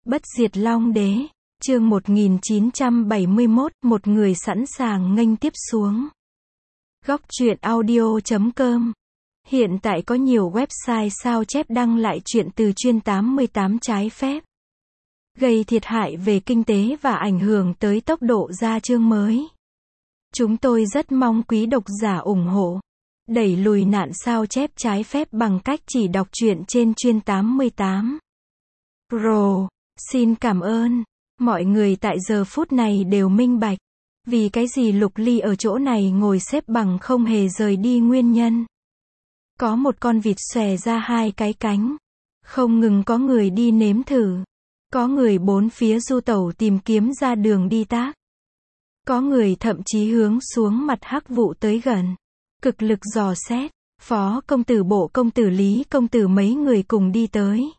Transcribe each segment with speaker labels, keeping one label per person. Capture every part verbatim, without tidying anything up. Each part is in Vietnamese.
Speaker 1: Bất diệt Long Đế, chương một nghìn chín trăm bảy mươi mốt, một người sẵn sàng nghênh tiếp xuống. Góc truyện audio chấm com. Hiện tại có nhiều website sao chép đăng lại truyện từ chuyên tám mươi tám trái phép, gây thiệt hại về kinh tế và ảnh hưởng tới tốc độ ra chương mới. Chúng tôi rất mong quý độc giả ủng hộ, đẩy lùi nạn sao chép trái phép bằng cách chỉ đọc truyện trên chuyên tám mươi tám. Pro, xin cảm ơn. Mọi người tại giờ phút này đều minh bạch vì cái gì Lục Ly ở chỗ này ngồi xếp bằng không hề rời đi nguyên nhân. Có một con vịt xòe ra hai cái cánh, không ngừng có người đi nếm thử. Có người bốn phía du tẩu tìm kiếm ra đường đi tác. Có người thậm chí hướng xuống mặt hắc vụ tới gần, cực lực dò xét. Phó công tử, Bộ công tử, Lý công tử mấy người cùng đi tới.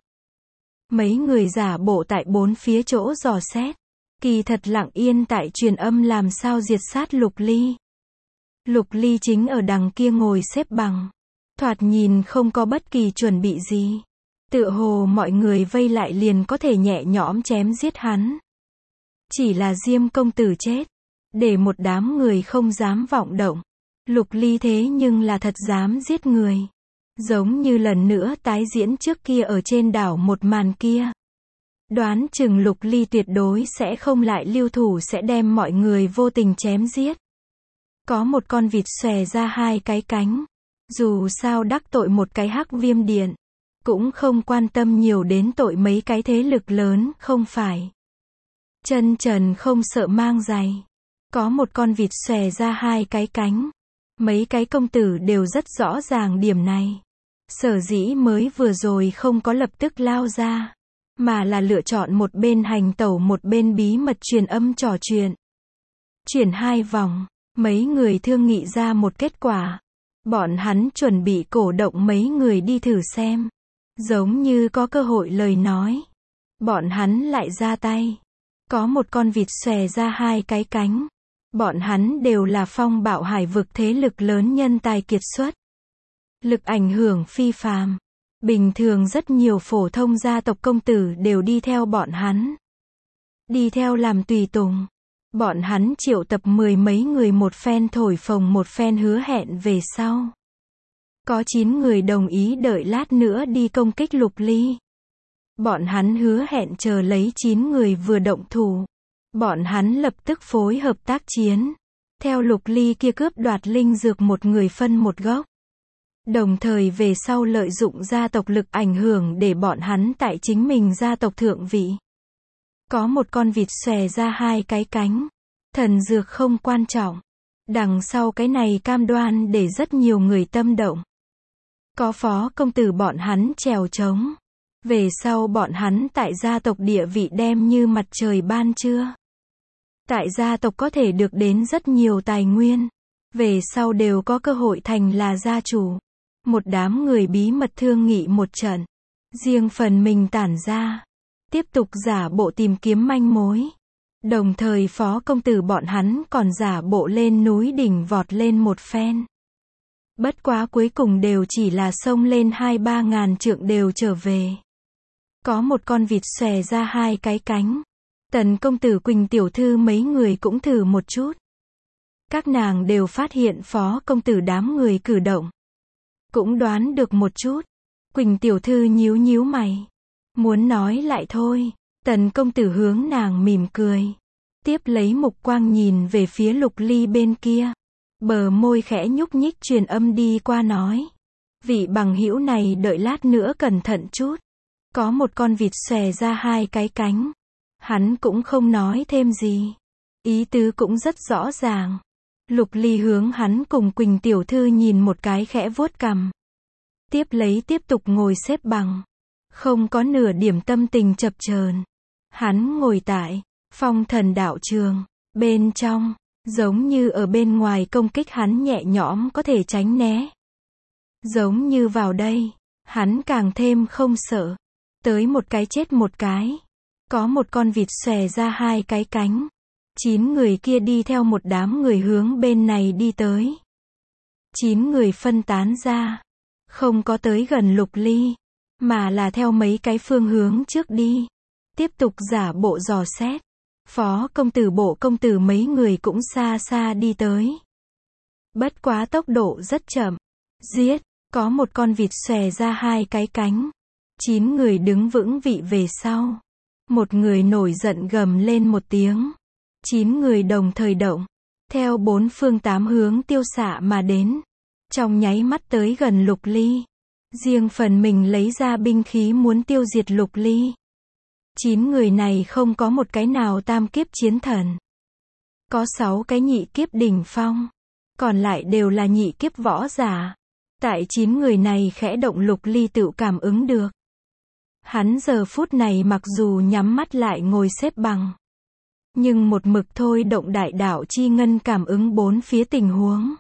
Speaker 1: Mấy người giả bộ tại bốn phía chỗ dò xét, kỳ thật lặng yên tại truyền âm làm sao diệt sát Lục Ly. Lục Ly chính ở đằng kia ngồi xếp bằng, thoạt nhìn không có bất kỳ chuẩn bị gì, tựa hồ mọi người vây lại liền có thể nhẹ nhõm chém giết hắn. Chỉ là Diêm công tử chết, để một đám người không dám vọng động. Lục Ly thế nhưng là thật dám giết người, giống như lần nữa tái diễn trước kia ở trên đảo một màn kia. Đoán chừng Lục Ly tuyệt đối sẽ không lại lưu thủ, sẽ đem mọi người vô tình chém giết. Có một con vịt xòe ra hai cái cánh, dù sao đắc tội một cái Hắc Viêm Điện, cũng không quan tâm nhiều đến tội mấy cái thế lực lớn, không phải. Chân trần không sợ mang giày. Có một con vịt xòe ra hai cái cánh. Mấy cái công tử đều rất rõ ràng điểm này. Sở dĩ mới vừa rồi không có lập tức lao ra, mà là lựa chọn một bên hành tẩu một bên bí mật truyền âm trò chuyện. Chuyển hai vòng, mấy người thương nghị ra một kết quả. Bọn hắn chuẩn bị cổ động mấy người đi thử xem. Giống như có cơ hội lời nói, bọn hắn lại ra tay. Có một con vịt xòe ra hai cái cánh. Bọn hắn đều là phong bạo hải vực thế lực lớn, nhân tài kiệt xuất, lực ảnh hưởng phi phàm. Bình thường rất nhiều phổ thông gia tộc công tử đều đi theo bọn hắn, đi theo làm tùy tùng. Bọn hắn triệu tập mười mấy người một phen thổi phồng một phen hứa hẹn về sau. Có chín người đồng ý đợi lát nữa đi công kích Lục Ly. Bọn hắn hứa hẹn chờ lấy chín người vừa động thủ, bọn hắn lập tức phối hợp tác chiến, theo Lục Ly kia cướp đoạt linh dược một người phân một gốc. Đồng thời về sau lợi dụng gia tộc lực ảnh hưởng để bọn hắn tại chính mình gia tộc thượng vị. Có một con vịt xòe ra hai cái cánh. Thần dược không quan trọng, đằng sau cái này cam đoan để rất nhiều người tâm động. Có phó công tử bọn hắn trèo trống, về sau bọn hắn tại gia tộc địa vị đem như mặt trời ban trưa. Tại gia tộc có thể được đến rất nhiều tài nguyên, về sau đều có cơ hội thành là gia chủ. Một đám người bí mật thương nghị một trận, riêng phần mình tản ra, tiếp tục giả bộ tìm kiếm manh mối. Đồng thời phó công tử bọn hắn còn giả bộ lên núi đỉnh vọt lên một phen. Bất quá cuối cùng đều chỉ là xông lên hai ba ngàn trượng đều trở về. Có một con vịt xòe ra hai cái cánh. Tần công tử, Quỳnh tiểu thư mấy người cũng thử một chút. Các nàng đều phát hiện phó công tử đám người cử động, cũng đoán được một chút. Quỳnh tiểu thư nhíu nhíu mày, muốn nói lại thôi. Tần công tử hướng nàng mỉm cười, tiếp lấy mục quang nhìn về phía Lục Ly bên kia, bờ môi khẽ nhúc nhích truyền âm đi qua nói: vị bằng hữu này đợi lát nữa cẩn thận chút. Có một con vịt xòe ra hai cái cánh, hắn cũng không nói thêm gì, ý tứ cũng rất rõ ràng. Lục Ly hướng hắn cùng Quỳnh tiểu thư nhìn một cái khẽ vuốt cằm, tiếp lấy tiếp tục ngồi xếp bằng, không có nửa điểm tâm tình chập chờn. Hắn ngồi tại phong thần đạo trường bên trong, giống như ở bên ngoài công kích hắn nhẹ nhõm có thể tránh né. Giống như vào đây, hắn càng thêm không sợ, tới một cái chết một cái. Có một con vịt xòe ra hai cái cánh. Chín người kia đi theo một đám người hướng bên này đi tới. Chín người phân tán ra, không có tới gần Lục Ly, mà là theo mấy cái phương hướng trước đi. Tiếp tục giả bộ dò xét. Phó công tử bộ công tử mấy người cũng xa xa đi tới. Bất quá tốc độ rất chậm. Giết, có một con vịt xòe ra hai cái cánh. Chín người đứng vững vị về sau. Một người nổi giận gầm lên một tiếng. Chín người đồng thời động. Theo bốn phương tám hướng tiêu xạ mà đến. Trong nháy mắt tới gần Lục Ly. Riêng phần mình lấy ra binh khí muốn tiêu diệt Lục Ly. Chín người này không có một cái nào tam kiếp chiến thần. Có sáu cái nhị kiếp đỉnh phong. Còn lại đều là nhị kiếp võ giả. Tại chín người này khẽ động Lục Ly tự cảm ứng được. Hắn giờ phút này mặc dù nhắm mắt lại ngồi xếp bằng. Nhưng một mực thôi động đại đạo chi ngân cảm ứng bốn phía tình huống.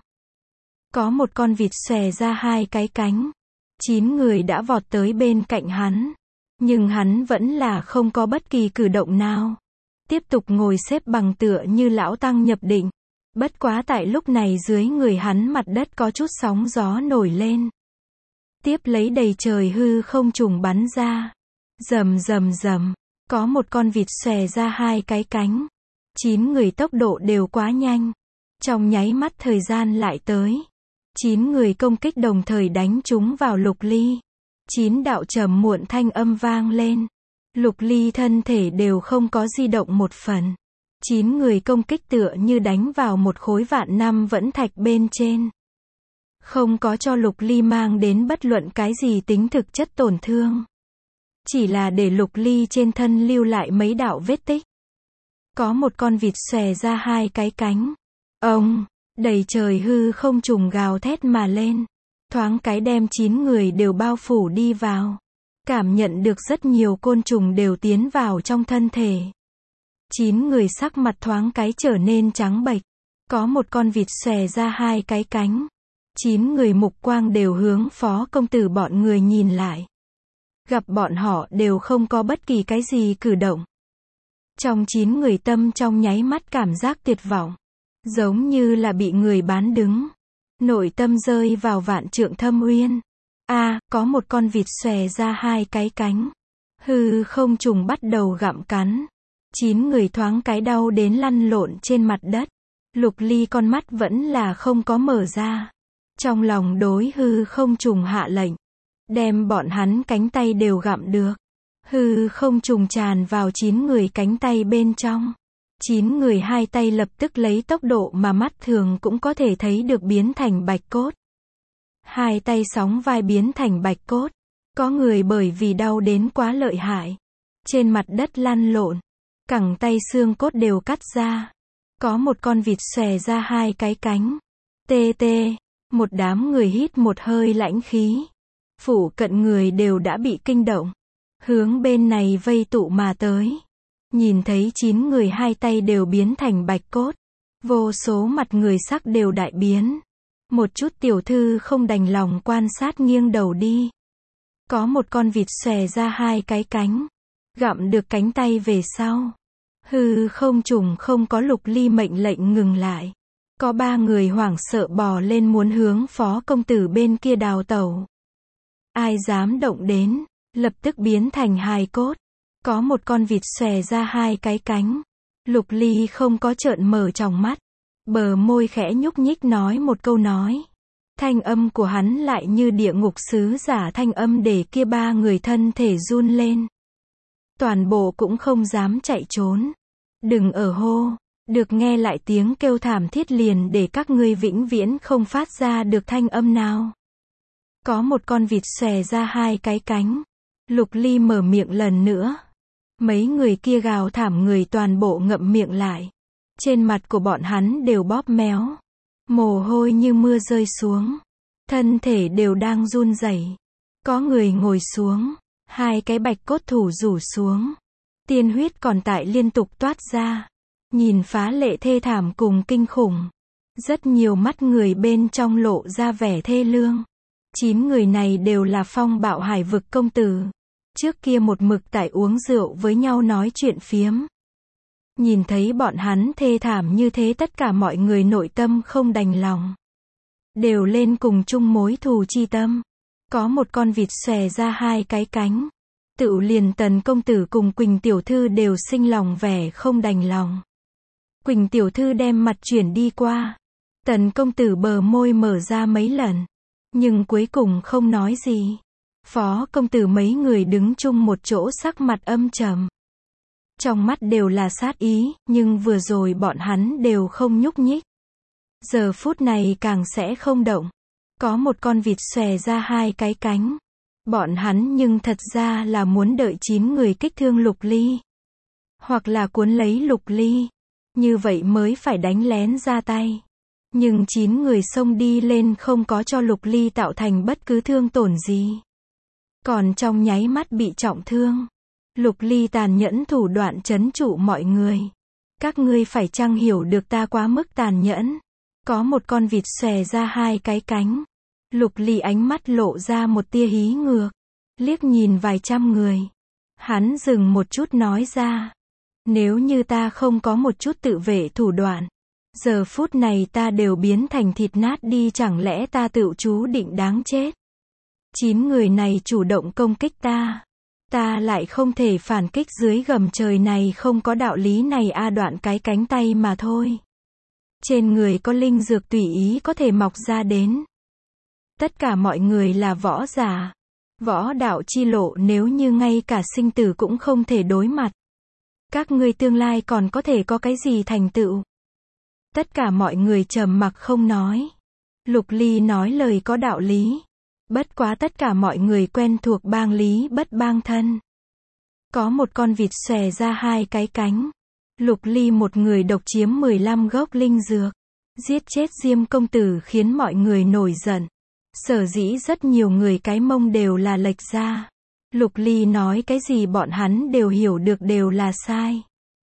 Speaker 1: Có một con vịt xòe ra hai cái cánh. Chín người đã vọt tới bên cạnh hắn. Nhưng hắn vẫn là không có bất kỳ cử động nào. Tiếp tục ngồi xếp bằng tựa như lão tăng nhập định. Bất quá tại lúc này dưới người hắn mặt đất có chút sóng gió nổi lên. Tiếp lấy đầy trời hư không trùng bắn ra. Rầm rầm rầm. Có một con vịt xòe ra hai cái cánh. Chín người tốc độ đều quá nhanh. Trong nháy mắt thời gian lại tới. Chín người công kích đồng thời đánh chúng vào Lục Ly. Chín đạo trầm muộn thanh âm vang lên. Lục Ly thân thể đều không có di động một phần. Chín người công kích tựa như đánh vào một khối vạn năm vẫn thạch bên trên. Không có cho Lục Ly mang đến bất luận cái gì tính thực chất tổn thương. Chỉ là để Lục Ly trên thân lưu lại mấy đạo vết tích. Có một con vịt xòe ra hai cái cánh. Ông, đầy trời hư không trùng gào thét mà lên. Thoáng cái đem chín người đều bao phủ đi vào. Cảm nhận được rất nhiều côn trùng đều tiến vào trong thân thể. Chín người sắc mặt thoáng cái trở nên trắng bệch. Có một con vịt xòe ra hai cái cánh. Chín người mục quang đều hướng phó công tử bọn người nhìn lại. Gặp bọn họ đều không có bất kỳ cái gì cử động. Trong chín người tâm trong nháy mắt cảm giác tuyệt vọng. Giống như là bị người bán đứng. Nội tâm rơi vào vạn trượng thâm uyên. A, à, có một con vịt xòe ra hai cái cánh. Hư không trùng bắt đầu gặm cắn. Chín người thoáng cái đau đến lăn lộn trên mặt đất. Lục Ly con mắt vẫn là không có mở ra. Trong lòng đối hư không trùng hạ lệnh. Đem bọn hắn cánh tay đều gặm được. Hư không trùng tràn vào chín người cánh tay bên trong. Chín người hai tay lập tức lấy tốc độ mà mắt thường cũng có thể thấy được biến thành bạch cốt. Hai tay sóng vai biến thành bạch cốt. Có người bởi vì đau đến quá lợi hại. Trên mặt đất lăn lộn. Cẳng tay xương cốt đều cắt ra. Có một con vịt xòe ra hai cái cánh. Tê tê. Một đám người hít một hơi lãnh khí. Phủ cận người đều đã bị kinh động. Hướng bên này vây tụ mà tới. Nhìn thấy chín người hai tay đều biến thành bạch cốt. Vô số mặt người sắc đều đại biến. Một chút tiểu thư không đành lòng quan sát nghiêng đầu đi. Có một con vịt xòe ra hai cái cánh. Gặm được cánh tay về sau. Hư không trùng không có Lục Ly mệnh lệnh ngừng lại. Có ba người hoảng sợ bò lên muốn hướng phó công tử bên kia đào tẩu. Ai dám động đến, lập tức biến thành hài cốt. Có một con vịt xòe ra hai cái cánh. Lục Ly không có trợn mở tròng mắt. Bờ môi khẽ nhúc nhích nói một câu nói. Thanh âm của hắn lại như địa ngục sứ giả thanh âm để kia ba người thân thể run lên. Toàn bộ cũng không dám chạy trốn. Đừng ở hô. Được nghe lại tiếng kêu thảm thiết liền để các ngươi vĩnh viễn không phát ra được thanh âm nào. Có một con vịt xòe ra hai cái cánh. Lục Ly mở miệng lần nữa. Mấy người kia gào thảm người toàn bộ ngậm miệng lại. Trên mặt của bọn hắn đều bóp méo. Mồ hôi như mưa rơi xuống. Thân thể đều đang run rẩy. Có người ngồi xuống. Hai cái bạch cốt thủ rủ xuống. Tiên huyết còn tại liên tục toát ra. Nhìn phá lệ thê thảm cùng kinh khủng. Rất nhiều mắt người bên trong lộ ra vẻ thê lương. Chín người này đều là phong bạo hải vực công tử. Trước kia một mực tại uống rượu với nhau nói chuyện phiếm. Nhìn thấy bọn hắn thê thảm như thế tất cả mọi người nội tâm không đành lòng. Đều lên cùng chung mối thù chi tâm. Có một con vịt xòe ra hai cái cánh. Tựu liền Tần công tử cùng Quỳnh tiểu thư đều sinh lòng vẻ không đành lòng. Quỳnh tiểu thư đem mặt chuyển đi qua. Tần công tử bờ môi mở ra mấy lần, nhưng cuối cùng không nói gì. Phó công tử mấy người đứng chung một chỗ sắc mặt âm trầm. Trong mắt đều là sát ý, nhưng vừa rồi bọn hắn đều không nhúc nhích. Giờ phút này càng sẽ không động. Có một con vịt xòe ra hai cái cánh. Bọn hắn nhưng thật ra là muốn đợi chín người kích thương Lục Ly. Hoặc là cuốn lấy Lục Ly. Như vậy mới phải đánh lén ra tay. Nhưng chín người xông đi lên không có cho Lục Ly tạo thành bất cứ thương tổn gì. Còn trong nháy mắt bị trọng thương. Lục Ly tàn nhẫn thủ đoạn trấn trụ mọi người. Các ngươi phải chăng hiểu được ta quá mức tàn nhẫn? Có một con vịt xòe ra hai cái cánh. Lục Ly ánh mắt lộ ra một tia hí ngược. Liếc nhìn vài trăm người. Hắn dừng một chút nói ra. Nếu như ta không có một chút tự vệ thủ đoạn, giờ phút này ta đều biến thành thịt nát đi, chẳng lẽ ta tự chú định đáng chết? Chín người này chủ động công kích ta. Ta lại không thể phản kích dưới gầm trời này, không có đạo lý này a. Đoạn cái cánh tay mà thôi. Trên người có linh dược tùy ý có thể mọc ra đến. Tất cả mọi người là võ giả. Võ đạo chi lộ nếu như ngay cả sinh tử cũng không thể đối mặt. Các ngươi tương lai còn có thể có cái gì thành tựu? Tất cả mọi người trầm mặc không nói. Lục Ly nói lời có đạo lý. Bất quá tất cả mọi người quen thuộc bang lý bất bang thân. Có một con vịt xòe ra hai cái cánh. Lục Ly một người độc chiếm mười lăm gốc linh dược. Giết chết Diêm công tử khiến mọi người nổi giận. Sở dĩ rất nhiều người cái mông đều là lệch ra. Lục Ly nói cái gì bọn hắn đều hiểu được đều là sai.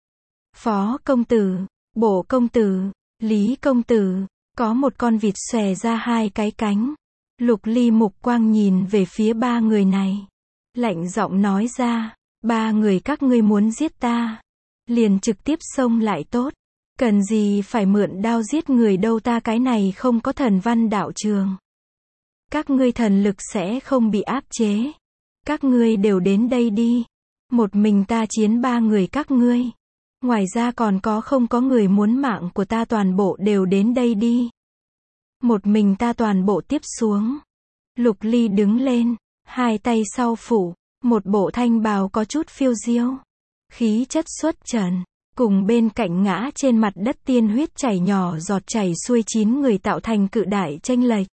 Speaker 1: Phó công tử, Bộ công tử, Lý công tử, có một con vịt xòe ra hai cái cánh. Lục Ly mục quang nhìn về phía ba người này. Lạnh giọng nói ra, ba người các ngươi muốn giết ta. Liền trực tiếp xông lại tốt. Cần gì phải mượn đao giết người đâu, ta cái này không có thần văn đạo trường. Các ngươi thần lực sẽ không bị áp chế. Các ngươi đều đến đây đi. Một mình ta chiến ba người các ngươi. Ngoài ra còn có không có người muốn mạng của ta, toàn bộ đều đến đây đi. Một mình ta toàn bộ tiếp xuống. Lục Ly đứng lên, hai tay sau phủ, một bộ thanh bào có chút phiêu diêu. Khí chất xuất trần, cùng bên cạnh ngã trên mặt đất tiên huyết chảy nhỏ giọt chảy xuôi chín người tạo thành cự đại chênh lệch.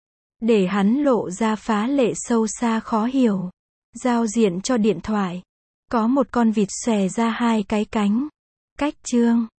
Speaker 1: Để hắn lộ ra phá lệ sâu xa khó hiểu. Giao diện cho điện thoại. Có một con vịt xòe ra hai cái cánh. Cách chương